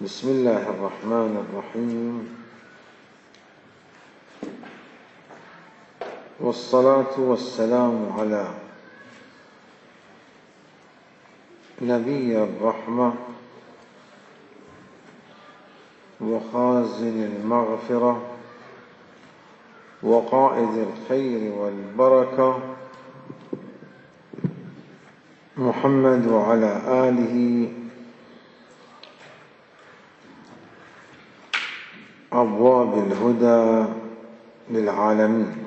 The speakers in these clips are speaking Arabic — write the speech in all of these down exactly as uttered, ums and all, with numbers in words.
بسم الله الرحمن الرحيم، والصلاة والسلام على نبي الرحمة وخازن المغفرة وقائد الخير والبركة محمد وعلى آله أبواب الهدى للعالمين.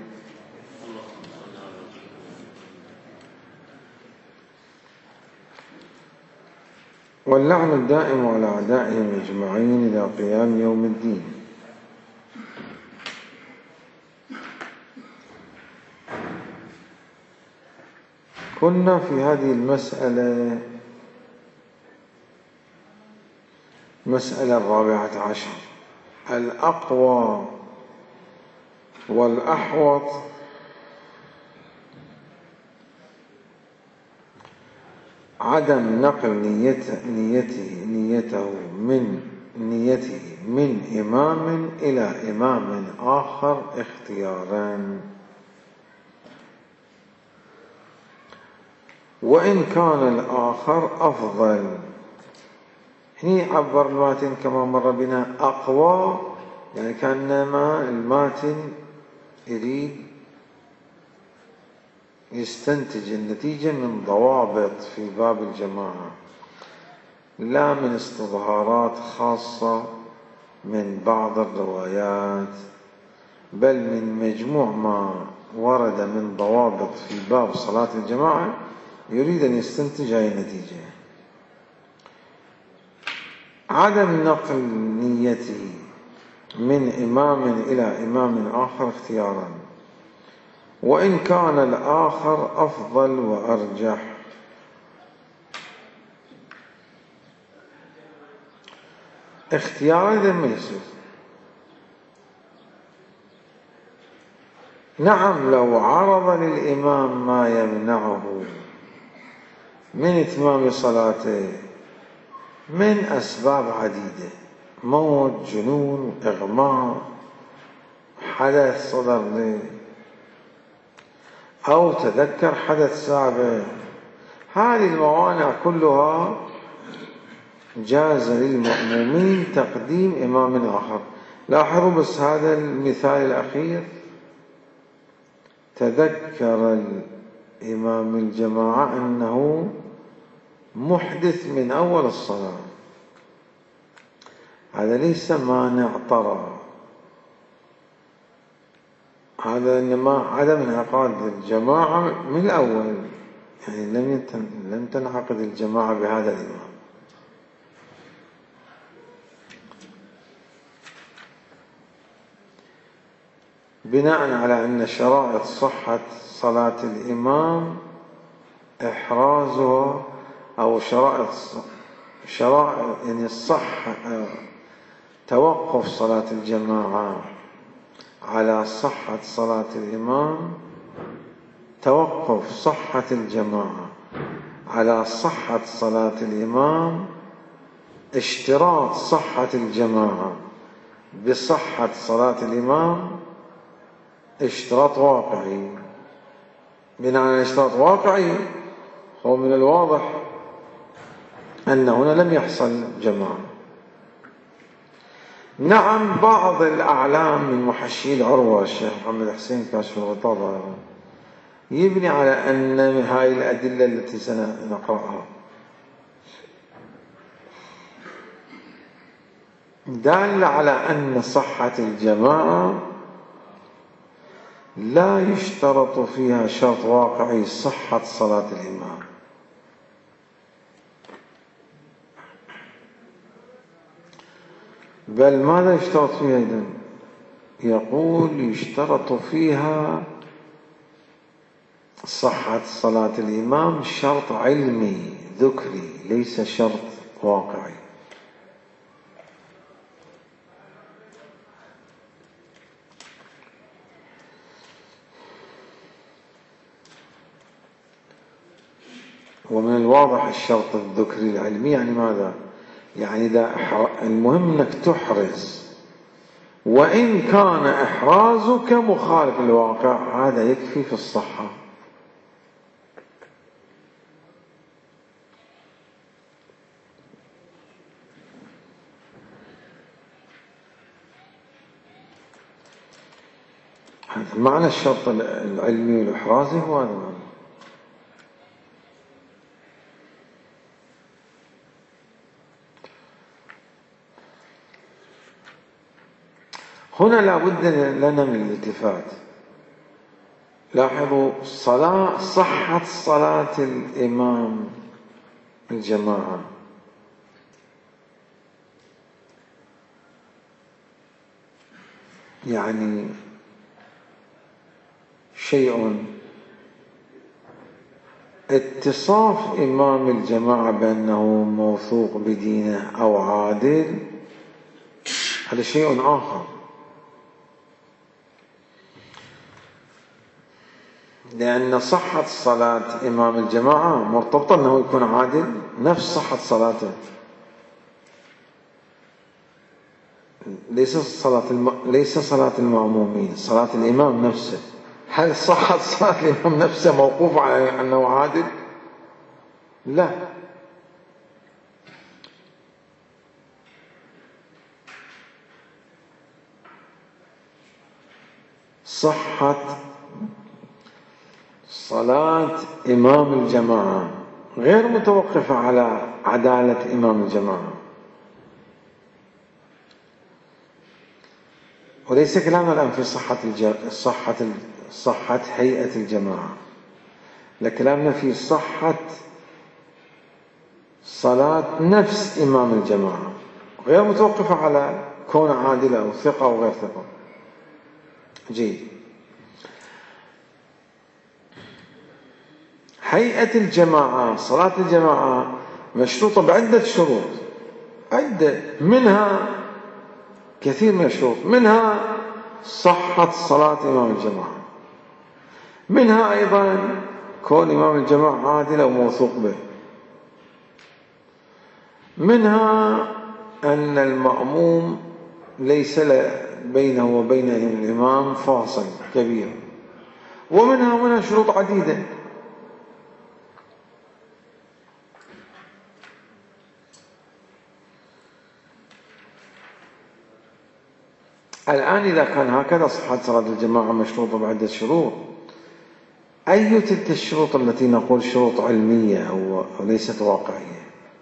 واللعن الدائم على أعدائهم أجمعين إلى قيام يوم الدين. كنا في هذه المسألة مسألة الرابعة عشر، الأقوى والأحوط عدم نقل نيته, نيته, نيته من نيته من إمام إلى إمام آخر اختيارا، وإن كان الآخر أفضل. هنا عبر الماتن كما مر بنا أقوى، يعني كأنما الماتن يريد يستنتج النتيجة من ضوابط في باب الجماعة، لا من استظهارات خاصة من بعض الروايات، بل من مجموع ما ورد من ضوابط في باب صلاة الجماعة يريد أن يستنتج هذه النتيجة. عدم نقل نيته من إمام إلى إمام آخر اختيارا، وإن كان الآخر أفضل وأرجح. اختيار هذا ما يصير. نعم، لو عرض للإمام ما يمنعه من إتمام صلاته من أسباب عديدة، موت، جنون، إغماء، حدث صدر له، أو تذكر حدث سابق، هذه الموانع كلها جاز للمأمومين تقديم إمام آخر. لاحظوا بس هذا المثال الأخير، تذكر الإمام الجماعة أنه محدث من أول الصلاة، هذا ليس مانع طرأ، هذا إنما عدم انعقاد الجماعة من الأول، يعني لم لم تنعقد الجماعة بهذا الإمام. بناء على أن شرائط صحة صلاة الإمام إحرازها، أو شرائط شرائط يعني الصحة توقف صلاة الجماعة على صحة صلاة الإمام، توقف صحة الجماعة على صحة صلاة الإمام، اشتراط صحة الجماعة بصحة صلاة الإمام اشتراط واقعي. بناء على اشتراط واقعي هو من الواضح أن هنا لم يحصل جماعة. نعم، بعض الأعلام من محشي العروة الشيخ محمد حسين كاشف الغطاء يبني على أن هاي الأدلة التي سنقرأها دال على أن صحة الجماعة لا يشترط فيها شرط واقعي صحة صلاة الإمام، بل ماذا يشترط فيها إذن؟ يقول يشترط فيها صحة صلاة الإمام شرط علمي ذكري، ليس شرط واقعي. ومن الواضح الشرط الذكري العلمي يعني ماذا؟ يعني إذا المهم أنك تحرز، وإن كان إحرازك مخالف للواقع هذا يكفي في الصحة. هذا معنى الشرط العلمي والإحرازي، هو هذا معنى. هنا لا بد لنا من الالتفات. لاحظوا صلاة صحة صلاة الإمام الجماعة، يعني شيء اتصاف إمام الجماعة بأنه موثوق بدينه أو عادل، هذا شيء آخر. لأن صحة صلاة إمام الجماعة مرتبطة أنه يكون عادل، نفس صحة صلاته، ليس صلاة الم... ليس صلاة المأمومين، صلاة الإمام نفسه. هل صحة صلاة الإمام نفسه موقوف على أنه عادل؟ لا. صحة صلاة إمام الجماعة غير متوقفة على عدالة إمام الجماعة، وليس كلامنا الآن في صحة الج... صحة ال... صحة هيئة الجماعة، لكلامنا في صحة صلاة نفس إمام الجماعة، غير متوقفة على كون عادل أو ثقة أو غير ثقة. جيد. هيئة الجماعة، صلاة الجماعة مشروطة بعدة شروط، عدة، منها كثير من الشروط، منها صحة صلاة إمام الجماعة، منها أيضا كون إمام الجماعة عادل أو موثوق به، منها أن المأموم ليس بينه وبين الإمام فاصل كبير، ومنها منها شروط عديدة. الآن إذا كان هكذا صحة صلاة الجماعة مشروطة بعدة شروط، أي تلك الشروط التي نقول شروط علمية وليست واقعية؟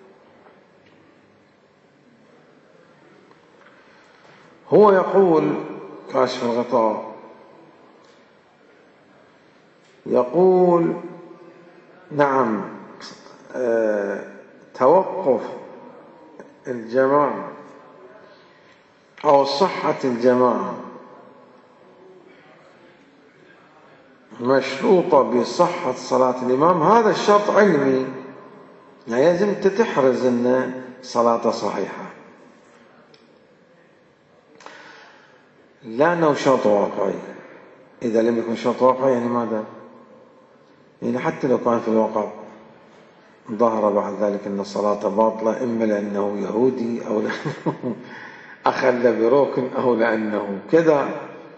هو يقول كاشف الغطاء، يقول نعم اه توقف الجماعة أو صحة الجماعة مشروطة بصحة صلاة الإمام، هذا الشرط علمي، يعني لازم أنت تحرز أن صلاته صحيحة، لا أنه شرط واقعي. إذا لم يكن شرط واقعي يعني ماذا؟ يعني حتى لو كان في الواقع ظهر بعد ذلك أن الصلاة باطلة، إما لأنه يهودي أو لأنه أخذ بركن أو لأنه كذا،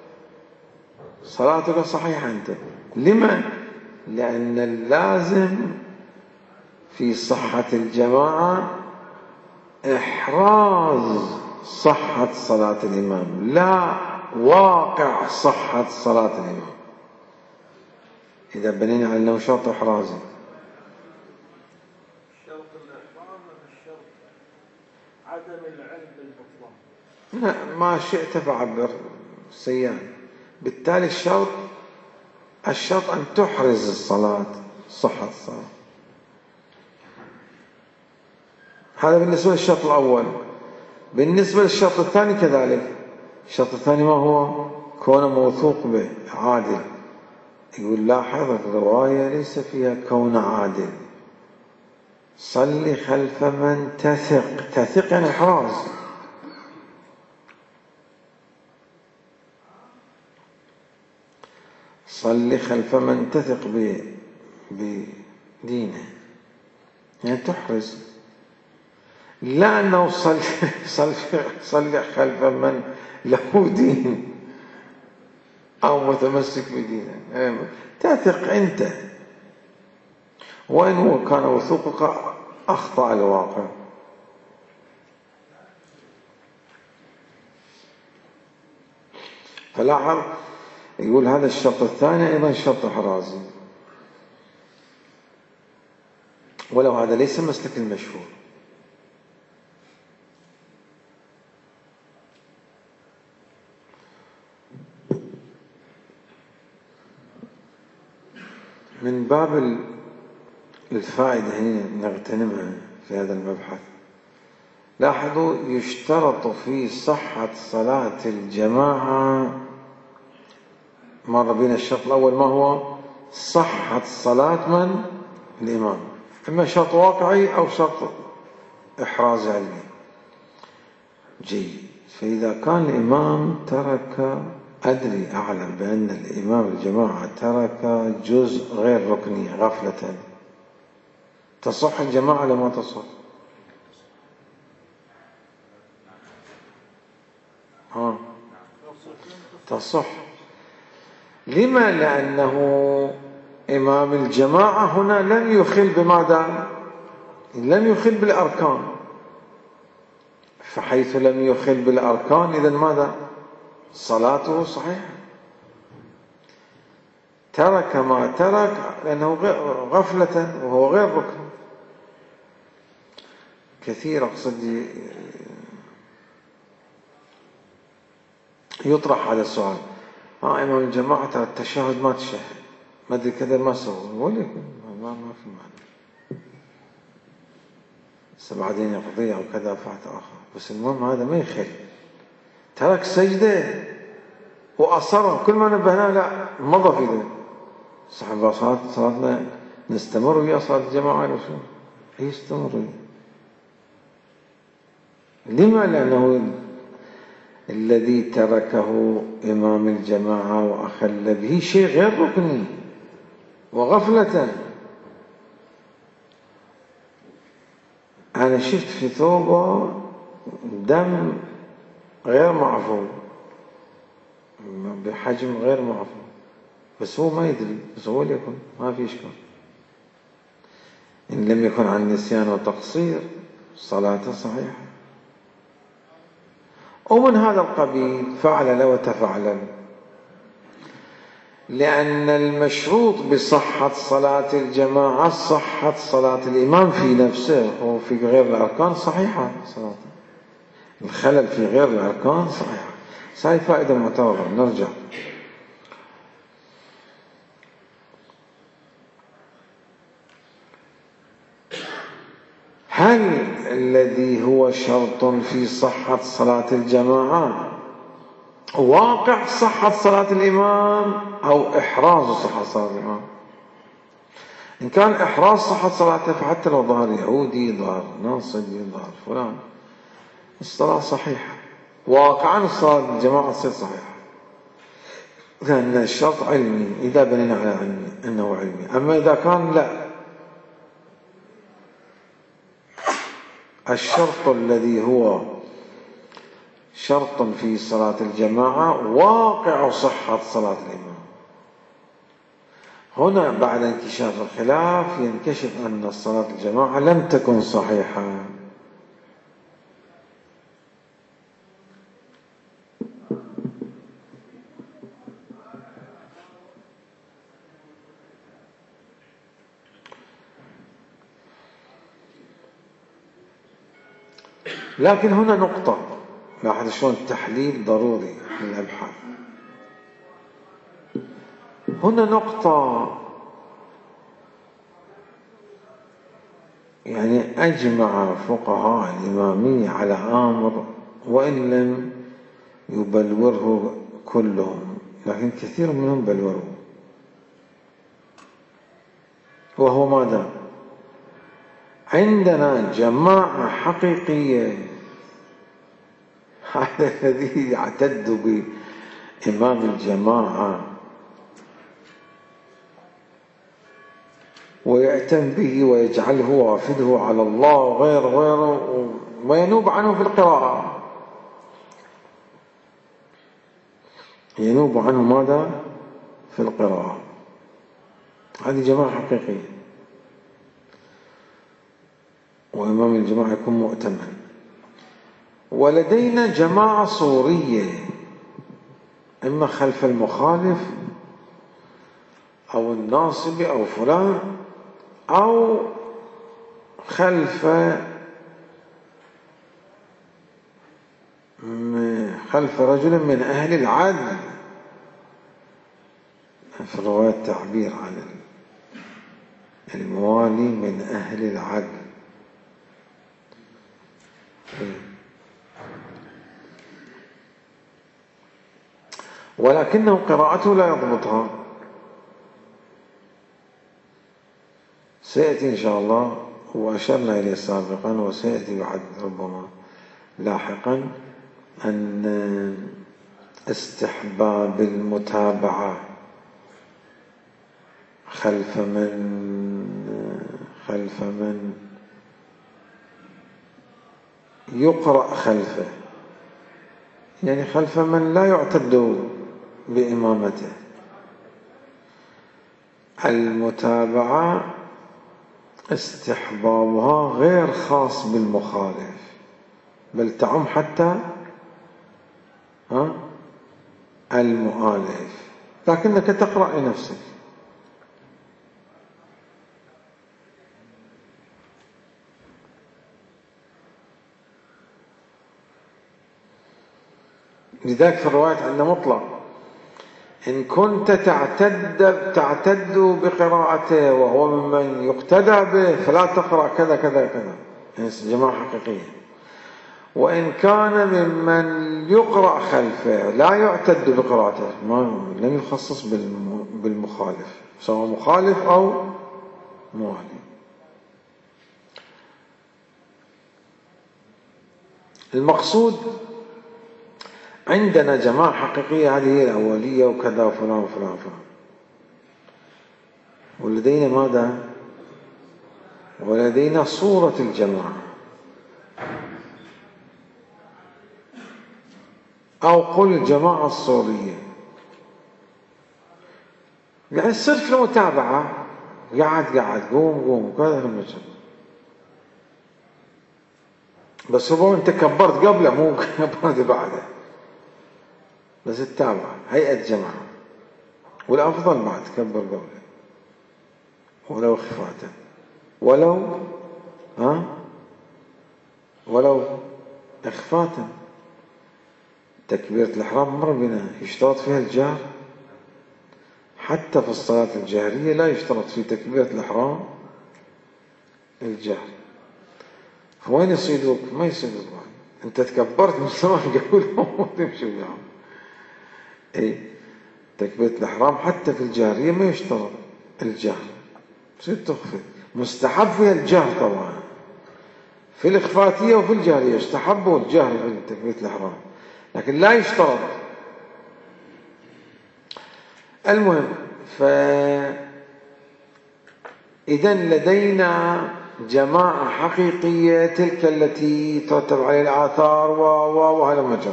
صلاتك صحيحة أنت. لما؟ لأن اللازم في صحة الجماعة إحراز صحة صلاة الإمام، لا واقع صحة صلاة الإمام. إذا بنينا على أنه شرط إحرازي، شرط الإحرام الشرط عدم العلم بالبطلان. لا، ما شئت فعبر سيان. بالتالي الشرط الشرط أن تحرز الصلاة، صحة الصلاة. هذا بالنسبة للشرط الأول. بالنسبة للشرط الثاني كذلك، الشرط الثاني ما هو؟ كونه موثوق به عادل. يقول لاحظ الرواية ليس فيها كون عادل، صلي خلف من تثق. تثق يعني إحراز. صلي خلف من تثق بدينه، يعني تحرز. لا أنه صلي, صلي, صلي خلف من له دين أو متمسك بدينه، تثق أنت، وإن هو كان وثوقك أخطأ الواقع. فلاحظ يقول هذا الشرط الثاني أيضا شرط إحرازي، ولو هذا ليس مسلك المشهور. من باب الفائدة هنا نغتنمها في هذا المبحث، لاحظوا يشترط في صحة صلاة الجماعة، مر بنا الشرط الأول ما هو؟ صحة صلاة من؟ الإمام، إما شرط واقعي أو شرط إحراز علمي. جيد. فإذا كان الإمام ترك، أدري أعلم بأن الإمام الجماعة ترك جزء غير ركني غفلة، تصح الجماعة لما تصح؟ ها تصح. لما؟ لأنه إمام الجماعة هنا لم يخل بماذا؟ لم يخل بالأركان، فحيث لم يخل بالأركان إذن ماذا؟ صلاته صحيحة. ترك ما ترك لأنه غفلة وهو غير ركن. كثير أقصد يطرح هذا السؤال، ها إمام الجماعة ترى التشهد ما تشهد، ما أدري كذا ما سوى، ولكن ما ما في معنى، بس بعدين يقضي أو كذا فات آخر، بس المهم هذا ما يخل. ترك سجدة وأصر، كل ما نبهنا لا مضى في ذلك. صحيح صلاة صلاتنا نستمر ويا صلاة الجماعة ولا شو؟ يستمر. لما؟ لأنه الذي تركه إمام الجماعة وأخل به شيء غير ركني وغفلة. أنا شفت في ثوبه دم غير معفو بحجم غير معفو، بس هو ما يدري، بس هو ليكن ما في إشكال. إن لم يكن عن نسيان وتقصير صلاته صحيحة. ومن هذا القبيل فعل وتفعل، لأن المشروط بصحة صلاة الجماعة صحة صلاة الإمام في نفسه، وفي غير الأركان صحيحة صلاته، الخلل في غير الأركان صحيحة. هاي فائدة معتبرة. نرجع. هل الذي هو شرط في صحة صلاة الجماعة واقع صحة صلاة الإمام أو إحراز صحة صلاة الإمام؟ إن كان إحراز صحة صلاته فحتى لو ظهر يهودي، ظهر ناصبي، ظهر فلان، الصلاة صحيحة واقعا، الصلاة الجماعة تصير صحيحة، لأن الشرط علمي، إذا بنينا على علمي أنه علمي. أما إذا كان لا، الشرط الذي هو شرط في صلاة الجماعة واقع صحة صلاة الإمام، هنا بعد انكشاف الخلاف ينكشف أن صلاة الجماعة لم تكن صحيحة. لكن هنا نقطة، لاحظ شلون التحليل ضروري في الأبحاث. هنا نقطة، يعني أجمع فقهاء الإمامية على أمر وإن لم يبلوره كلهم، لكن كثير منهم بلوره، وهو ماذا؟ عندنا جماعة حقيقية، هذا الذي يعتد بإمام الجماعة ويأتم به ويجعله وافده على الله وغير غيره وينوب عنه في القراءة، ينوب عنه ماذا؟ في القراءة. هذه جماعة حقيقية، وإمام الجماعة يكون مؤتمن. ولدينا جماعة صورية، إما خلف المخالف أو الناصب أو فلان، أو خلف خلف رجل من أهل العدل. في الرواية تعبير عن الموالي من أهل العدل. ولكنه قراءته لا يضبطها، سيأتي إن شاء الله، وأشرنا إليه سابقا وسيأتي بعد ربما لاحقا، أن استحباب المتابعة خلف من خلف من يقرأ خلفه، يعني خلف من لا يعتد بإمامته. المتابعة استحبابها غير خاص بالمخالف، بل تعم حتى ها المؤالف، لكنك تقرأ لنفسك. لذلك في الرواية عندنا مطلق: إن كنت تعتد تعتد بقراءته وهو ممن يقتدى به فلا تقرأ كذا كذا كذا، يعني جماعة حقيقية. وإن كان ممن يقرأ خلفه لا يعتد بقراءته، ما لم يخصص بالمخالف، سواء مخالف أو موالي. المقصود عندنا جماعة حقيقية، هذه هي الأولية وكذا وفلان وفلان وفلان. ولدينا ماذا؟ ولدينا صورة الجماعة، أو قل الجماعة الصورية، يعني صرف المتابعة، قاعد قاعد قوم قوم كذا المجال، بس ربما أنت كبرت قبله مو كبرت بعده، بس التابعة هيئة جماعة، والأفضل بعد تكبر قبله ولو خفاتا، ولو ها ولو إخفاتا. تكبيرة الإحرام مر بنا يشترط فيها الجهر، حتى في الصلاة الجهرية لا يشترط في تكبيرة الإحرام الجهر. فوين يصيدوك؟ ما يصيدوك، أنت تكبرت من زمان قبلهم وتمشي وياهم. إيه، تكبيرة الإحرام حتى في الجهرية ما يشترط الجهر، تصير تخفي. مستحب فيها الجهر طبعا، في الإخفاتية وفي الجهرية يستحبوا الجهر في تكبيرة الإحرام، لكن لا يشترط. المهم، فإذا لدينا جماعة حقيقية تلك التي ترتب عليها الآثار وهذا مجرى.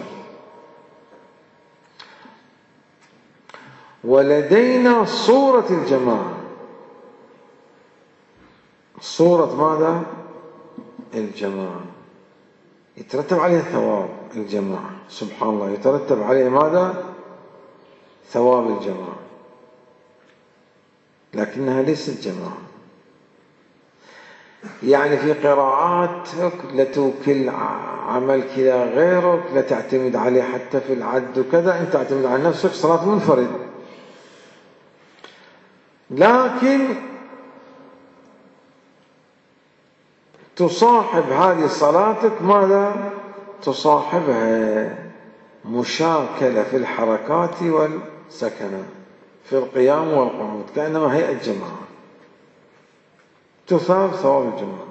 ولدينا صورة الجماعة، صورة ماذا؟ الجماعة، يترتب عليها ثواب الجماعة، سبحان الله، يترتب عليها ماذا؟ ثواب الجماعة، لكنها ليست جماعة. يعني في قراءاتك لتوكل عملك إلى غيرك، لا تعتمد عليه حتى في العد وكذا، أنت تعتمد على نفسك، صلاة منفرد، لكن تصاحب هذه صلاتك ماذا؟ تصاحبها مشاكلة في الحركات والسكنات، في القيام والقعود، كأنما هيئة جماعة، تثاب ثواب الجماعة.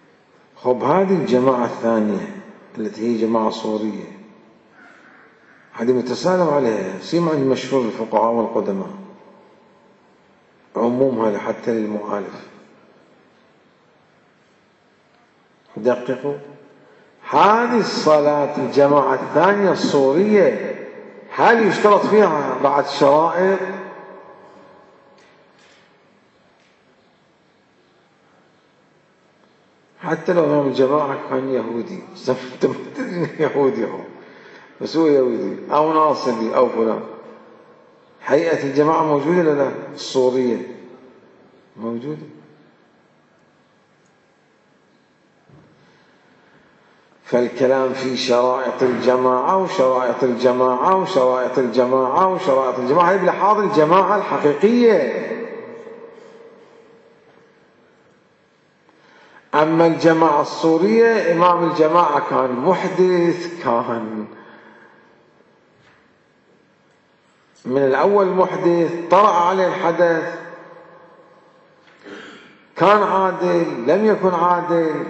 خب، هذه الجماعة الثانية التي هي جماعة صورية، هذه متسالم عليها، سيما عند مشهور الفقهاء والقدماء عمومها حتى للمؤلف. دققوا، هذه الصلاة الجماعة الثانية الصورية هل يشترط فيها بعد شرائط؟ حتى لو إمام الجماعة كان يهودي، انت ما تدري يهودي هو، بس هو يهودي أو ناصري أو فلان، هيئة الجماعة موجودة ولا لا؟ الصورية موجودة. فالكلام في شرائط الجماعة وشرائط الجماعة وشرائط الجماعة وشرائط الجماعة هي بلحاظ الجماعة الحقيقية. أما الجماعة الصورية إمام الجماعة كان محدث، كان من الأول محدث، طرأ عليه الحدث، كان عادل لم يكن عادل،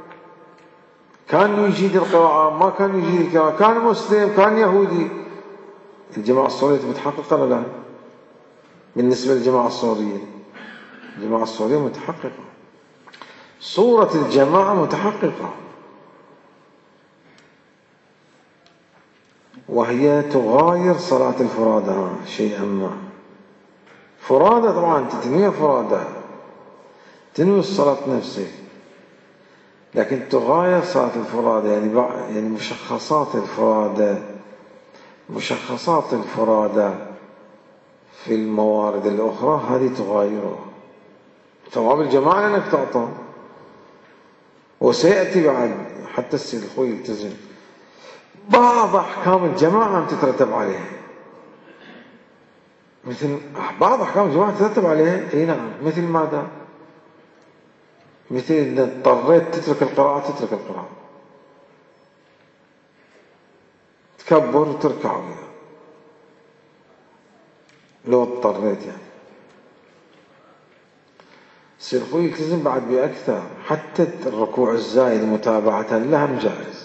كان يجيد القراءة ما كان يجيد القراءة، كان مسلم كان يهودي. الجماعة الصورية متحققة ولا لا؟ بالنسبة للجماعة الصورية، الجماعة الصورية متحققة، صورة الجماعة متحققة، وهي تغاير صلاة الفرادى شيئا ما. فرادى طبعا تتنوي فرادى، تنوي الصلاة نفسه، لكن تغاير صلاة الفرادى، يعني يعني مشخصات الفرادى، مشخصات الفرادى في الموارد الأخرى هذه تغايرها. ثواب الجماعة لأنك تعطى، وسيأتي بعد حتى السيد الخوي يلتزم بعض أحكام الجماعة تترتب عليها، مثل بعض أحكام الجماعة تترتب عليها. أي نعم، مثل ماذا؟ مثل إذا اضطريت تترك القراءة تترك القراءة، تكبر وتركع بها لو اضطريت يعني. السيد الخوي يلتزم بعد بأكثر، حتى الركوع الزايد متابعة لهم جائز،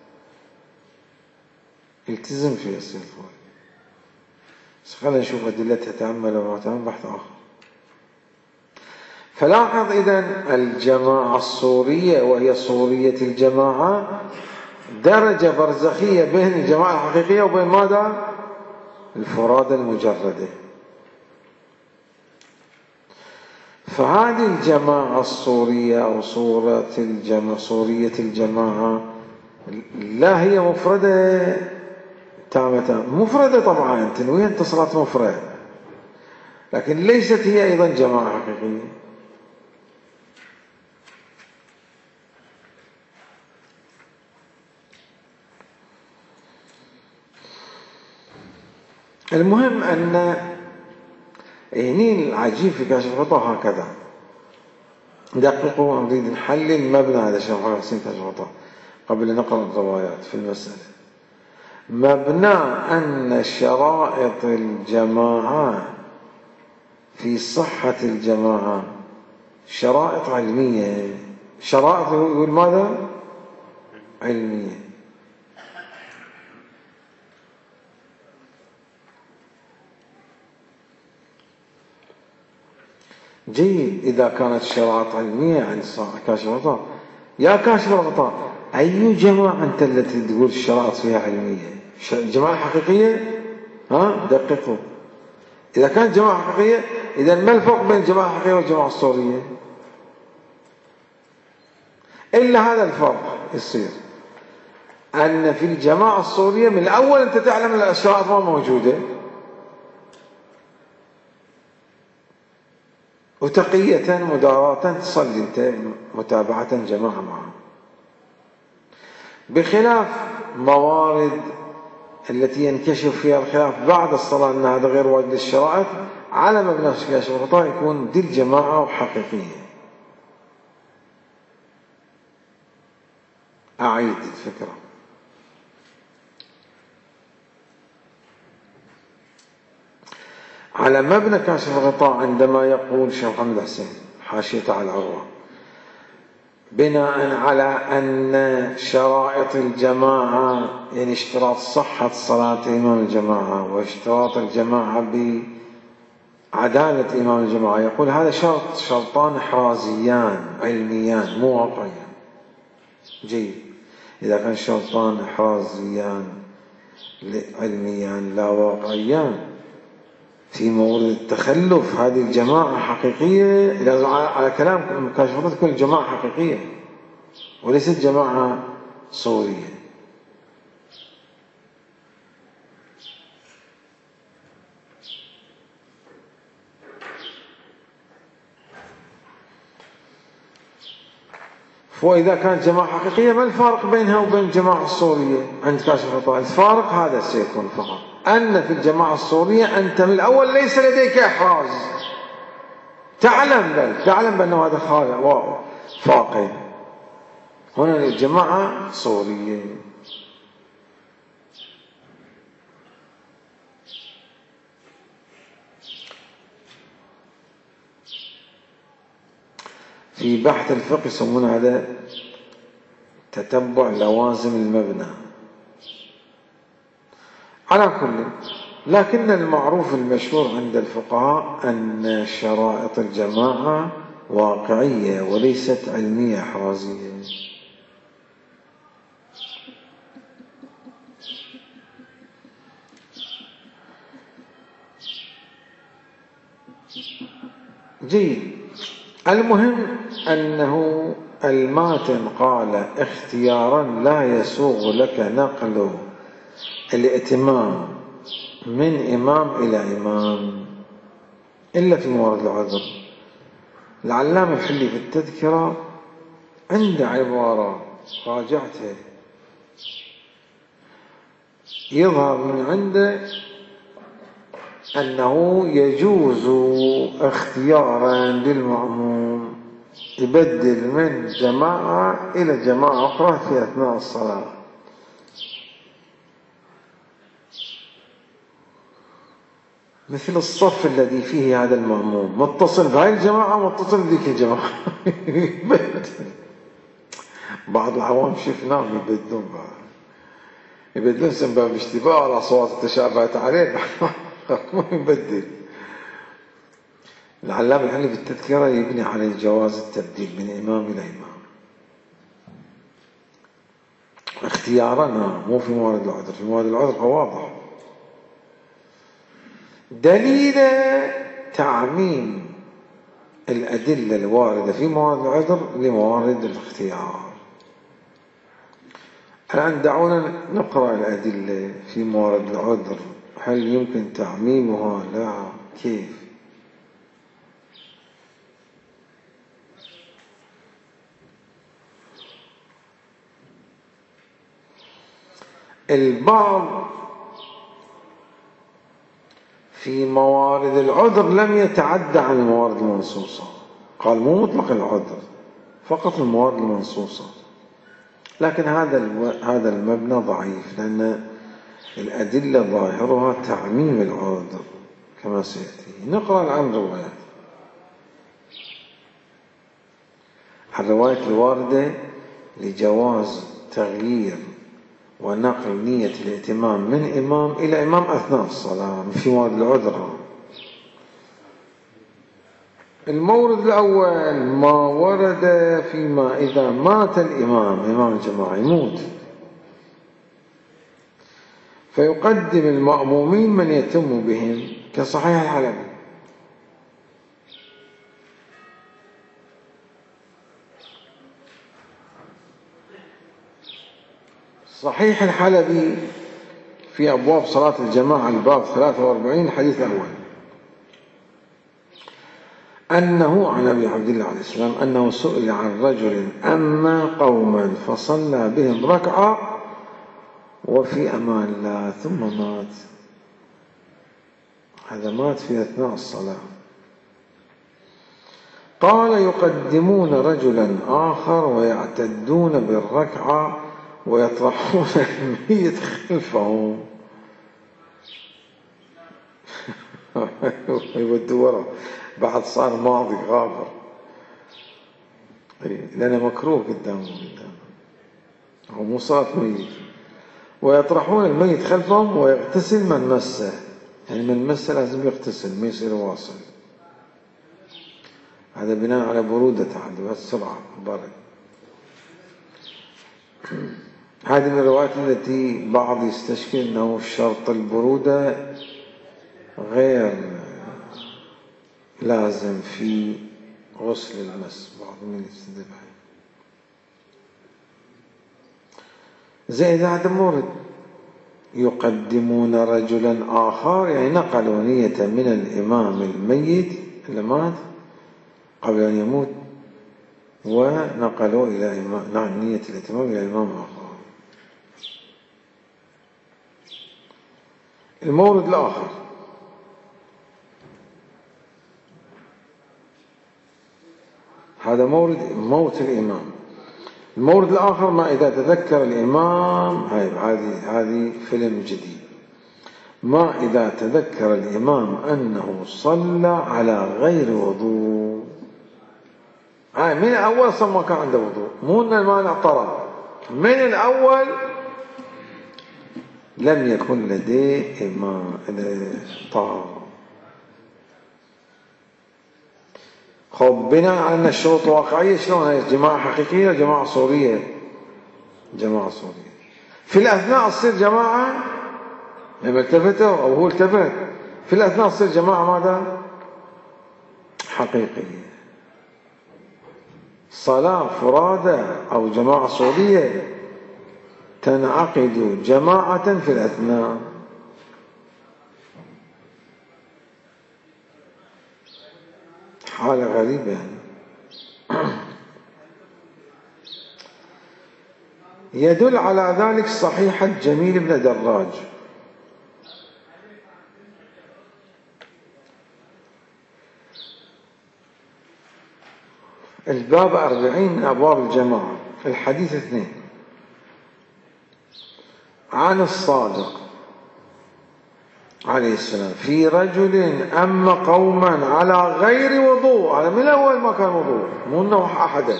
يلتزم فيه السيد الخوي. بس خلينا نشوف أدلتها تأمل وما تأمل بحث آخر. فلاحظ إذن الجماعة الصورية وهي صورية الجماعة درجة برزخية بين الجماعة الحقيقية وبين ماذا؟ الفرادى المجردة. فهذه الجماعة الصورية أو صورة الجماعة صورية الجماعة لا هي مفردة تامة، مفردة طبعا تنويها اتصالات مفردة، لكن ليست هي أيضا جماعة حقيقية. المهم أن هني العجيب في كاشف الغطاء هكذا. دققوا، نريد نحلل مبنى هذا الشيخ محمد حسين كاشف الغطاء قبل نقرأ الروايات في المسألة. مبنى أن شرائط الجماعة في صحة الجماعة شرائط علمية، شرائط يقول ماذا؟ علمية. جيد، إذا كانت شرائط علمية عن كاشف الغطاء، يا كاشف الغطاء أي جماعة أنت التي تقول الشرائط فيها علمية؟ الجماعة الحقيقية؟ ها دققوا، إذا كانت جماعة حقيقية إذا ما الفرق بين الجماعة الحقيقية والجماعة الصورية؟ إلا هذا الفرق يصير، أن في الجماعة الصورية من الأول أنت تعلم أن الشرائط ما موجودة، وتقية مداراة تصلي أنت متابعة جماعة معه، بخلاف موارد التي ينكشف فيها الخلاف بعد الصلاة أن هذا غير واجب للشرائط، على مبنى كاشف الغطاء يكون دي الجماعة وحقيقية. أعيد الفكرة. على مبنى كاشف الغطاء عندما يقول شيخ محمد حسين حاشية على العروة بناء على أن شرائط الجماعة، يعني اشتراط صحة صلاة إمام الجماعة واشتراط الجماعة بعدالة إمام الجماعة، يقول هذا شرط شرطان إحرازيان علميان مو واقعيان. جيد، إذا كان شرطان إحرازيان علميان لا واقعيان في مورد التخلف، هذه الجماعة حقيقية على كلام كاشفة تكون الجماعة حقيقية وليست جماعة صورية. وإذا كانت جماعة حقيقية ما الفارق بينها وبين الجماعة الصورية عند كاشف الغطاء؟ الفارق هذا سيكون فقط أن في الجماعة الصورية أنت من الأول ليس لديك إحراز، تعلم بل تعلم بأنه هذا خالق فاقد. هنا الجماعة صورية. في بحث الفقه يسمون هذا تتبع لوازم المبنى. على كل، لكن المعروف المشهور عند الفقهاء أن شرائط الجماعة واقعية وليست علمية إحرازية. جيد، المهم أنه الماتن قال اختيارا لا يسوغ لك نقل الائتمام من إمام إلى إمام إلا في موارد العذر. العلامة الحلي في التذكرة عنده عبارة راجعتها يظهر من عنده أنه يجوز اختيارا للمأموم يبدل من جماعة إلى جماعة أخرى في أثناء الصلاة. مثل الصف الذي فيه هذا المأموم متصل بهاي الجماعة متصل بذيك الجماعة. بعض العوام شفناهم يبدلون بعض يبدلون سبب اشتباه الأصوات التشابهت عليه. مو يبدل. العلامة الحلي في التذكرة يبني على جواز التبديل من إمام إلى إمام اختيارنا، مو في موارد العذر. في موارد العذر واضح دليل تعميم الأدلة الواردة في موارد العذر لموارد الاختيار. الآن دعونا نقرأ الأدلة في موارد العذر، هل يمكن تعميمها؟ لا، كيف؟ البعض في موارد العذر لم يتعدى عن الموارد المنصوصة، قال مو مطلق العذر، فقط الموارد المنصوصة. لكن هذا هذا المبنى ضعيف، لأن الأدلة ظاهرها تعميم العذر كما سيأتي. نقرأ الآن الروايات. الرواية الواردة لجواز تغيير ونقل نية الائتمام من إمام إلى إمام أثناء الصلاة في موارد العذر. المورد الأول ما ورد فيما إذا مات الإمام إمام الجماعة يموت فيقدم المأمومين من يتم بهم كصحيح الحلبي. صحيح الحلبي في أبواب صلاة الجماعة الباب ثلاثة وأربعين الحديث الأول أنه عن أبي عبد الله عليه السلام أنه سئل عن رجل أما قوما فصلى بهم ركعة وفي أمان الله ثم مات. هذا مات في أثناء الصلاة. قال يقدمون رجلا آخر ويعتدون بالركعة ويطرحون الميت خلفهم. يودوا ورا بعد صار ماضي غابر. لأنه مكروه قدامه قدامه هو مو صارت ميت، ويطرحون الميت خلفهم ويغتسل من مسه، يعني من مسه لازم يغتسل ما يصير واصل. هذا بناء على برودة عنده السرعة برد. هذه من الروايات التي بعض يستشكل أنه شرط البرودة غير لازم في غسل المس، بعض من يستدل بها. زائد هذا مورد يقدمون رجلا آخر، يعني نقلوا نية من الإمام الميت اللي مات قبل أن يموت ونقلوا إلى إمام، نعم نية الإتمام إلى إمام آخر. المورد الآخر هذا مورد موت الإمام. المورد الآخر ما إذا تذكر الإمام، هذه هذه فيلم جديد، ما إذا تذكر الإمام أنه صلى على غير وضوء. هاي من الأول صار ما كان عنده وضوء، مو أن المانع طرد، من الأول لم يكن لديه إمام طهارة. خب بناء على أن الشروط واقعية، شلون هي جماعة حقيقية وجماعة صورية؟ جماعة صورية. في الأثناء تصير جماعة لما التفتوا أو هو التفت، في الأثناء تصير جماعة ماذا؟ حقيقية. صلاة فرادى أو جماعة صورية تنعقد جماعة في الأثناء. حالة غريبة يعني. يدل على ذلك صحيحة جميل بن دراج الباب أربعين من أبواب الجماعة، الحديث اثنين، عن الصادق عليه السلام في رجل أم قوما على غير وضوء. على من أول ما كان وضوء، مو أنه أحدا.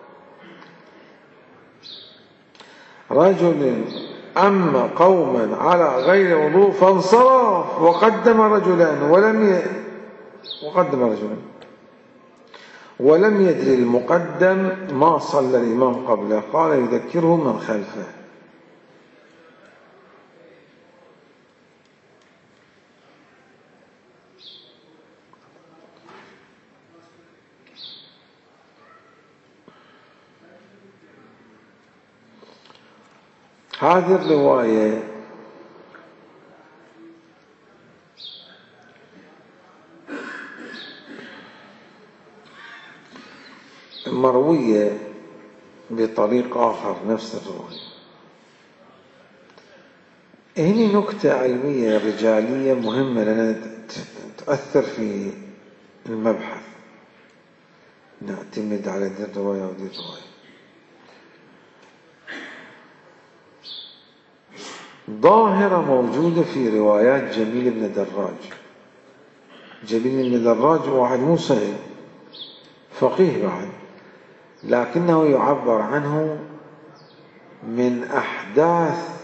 رجل أم قوما على غير وضوء فانصرف وقدم رجلا ولم ي... وقدم رجلا ولم يدري المقدم ما صلى الإمام قبله، قال يذكره من خلفه. هذه الرواية مروية بطريق آخر نفس الرواية. هنا نكتة علمية رجالية مهمة لنا تؤثر في المبحث. نعتمد على ذي الرواية ودي الرواية. ظاهرة موجودة في روايات جميل بن دراج. جميل بن دراج واحد مو سهل، فقيه بعد، لكنه يعبر عنه من أحداث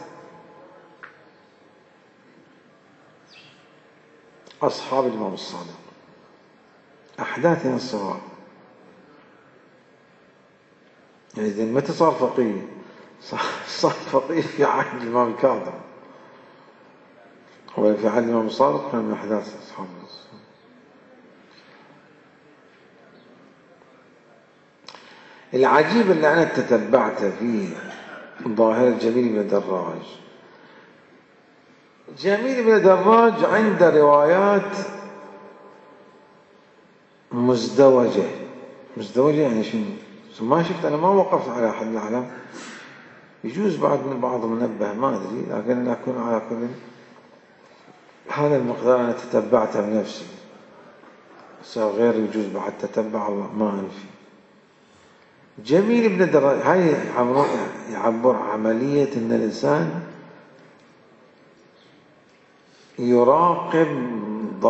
أصحاب الإمام الصادق، أحداث الصغار. يعني إذا متى صار فقيه؟ صار فقيه في عهد الإمام الكاظم، هو في عهد الإمام الصادق كان من أحداث أصحاب الصادق. العجيب اللي أنا تتبعته في ظاهرة جميل بن دراج، جميل بن دراج عنده روايات مزدوجة. مزدوجة يعني شنو؟ ما شفت، أنا ما وقفت على أحد الأعلام، يجوز بعد من بعض منبه ما أدري، لكن أكون على كل هذا المقدار أنا تتبعته بنفسي، غير يجوز بعد تتبع الله ما أنفي. جميل بن دراج هاي يعبر عملية أن الإنسان يراقب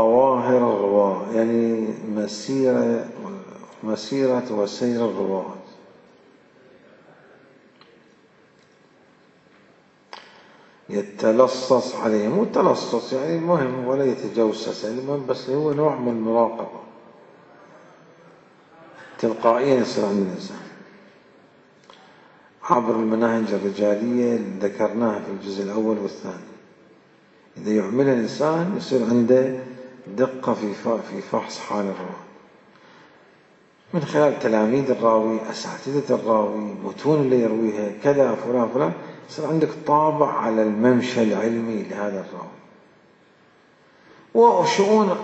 ظواهر الرواة، يعني مسيرة مسيرة وسير الرواة. يتلصص عليه، مو تلصص يعني المهم ولا يتجوسس، المهم بس هو نوع من المراقبة تلقائيا يصير عند الإنسان عبر المناهج الرجالية اللي ذكرناها في الجزء الأول والثاني. إذا يعملها الإنسان يصير عنده دقة في في فحص حال الراوي من خلال تلاميذ الراوي، أساتذة الراوي، متون اللي يرويها كذا فلان فلان، يصير عندك طابع على الممشى العلمي لهذا الراوي وشؤون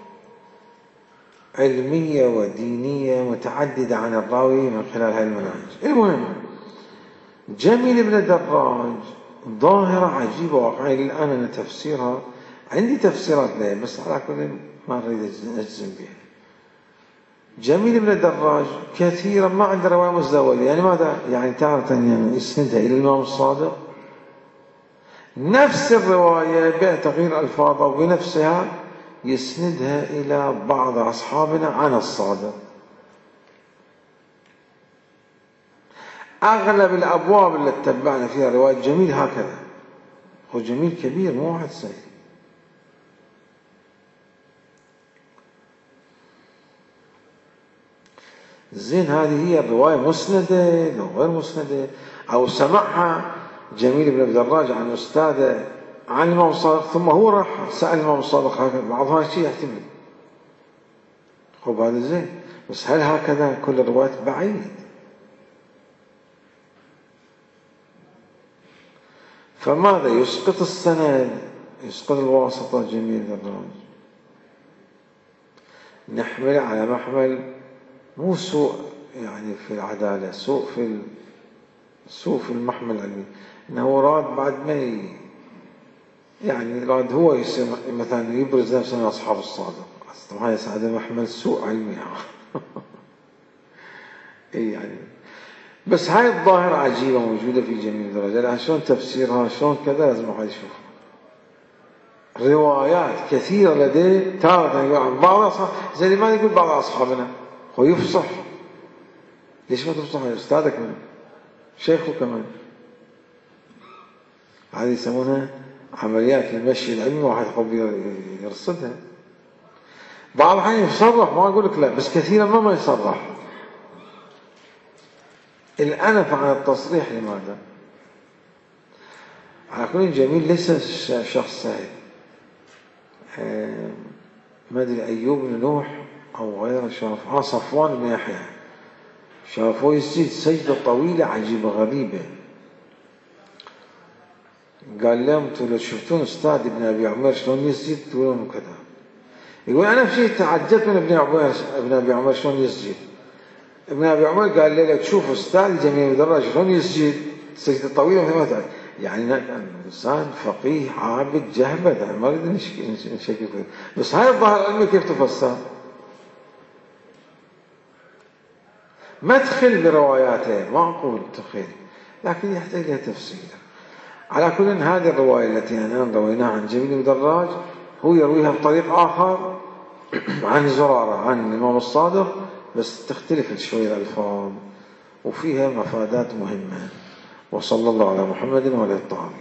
علمية ودينية متعددة عن الراوي من خلال هذه المناهج. المهم جميل بن دراج ظاهرة عجيبة واقعية، الآن أنا تفسيرها عندي تفسيرات لها بس على كل ما أريد أجزم بها. جميل بن دراج كثيرا ما عنده رواية مزدوجة، يعني ماذا؟ يعني تارة يعني يسندها إلى الإمام الصادق نفس الرواية بتغيير ألفاظها وبنفسها يسندها إلى بعض أصحابنا عن الصادق. أغلب الأبواب اللي اتبعنا فيها رواية جميل هكذا، هو جميل كبير مو واحد سهل. زين هذه هي الرواية مسندة لو غير مسندة، أو سمعها جميل بن دراج عن أستاذه عن الإمام الصادق ثم هو راح سأل الإمام الصادق هكذا، بعض هذا الشيء يحتمل، خب هذا زين، بس هل هكذا كل الروايات؟ بعيد. فماذا يسقط السند، يسقط الواسطة جميل دراج، نحمل على محمل مو سوء يعني في العدالة، سوء في سوء في المحمل العلمي، انه راد بعد ما يعني راد هو يصير مثلا يبرز نفسه من اصحاب الصادق، طبعا هذا محمل سوء علمي اي يعني. بس هاي الظاهرة عجيبة موجودة في جميع الدرجات، يعني شلون تفسيرها شلون كذا لازم واحد يشوفها. روايات كثيرة لديه تارة يقول عن بعض أصحاب، زي ما يقول بعض أصحابنا هو يفصح، ليش ما تفصح يا أستاذك من شيخه كمان؟ هذه يسمونها عمليات المشي العلمي، واحد يحب يرصدها. بعض الأحيان يصرح ما أقول لك لا، بس كثيرا ما ما يصرح. الأنف عن التصريح لماذا؟ على كل جميل ليس شخص سهل. ما أدري أيوب بن نوح أو غيره شافه، صفوان بن يحيى شافوه يسجد سجدة طويلة عجيبة غريبة، قال لهم انتوا لو شفتون أستاذ ابن أبي عمر شلون يسجد تقولون كذا. يقول أنا في شيء تعجبت من ابن عمر ابن أبي عمر شلون يسجد. ابن أبي عمر قال لي لك تشوف أستاذ جميل دراج شلون يسجد سجدة طويلة مثل ما تعرف، يعني إنسان فقيه عابد جهبذ، ما أريد نشكك فيه، بس هاي الظاهر العلمي كيف تفسر؟ ما تخل برواياته، ما أقول تخل، لكن يحتاج لها تفسير. على كل هذه الرواية التي الآن رويناها عن جميل بن دراج هو يرويها بطريق آخر عن زرارة عن الإمام الصادق، بس تختلف شوية الألفاظ وفيها مفادات مهمة. وصلى الله على محمد وعلى الطعام.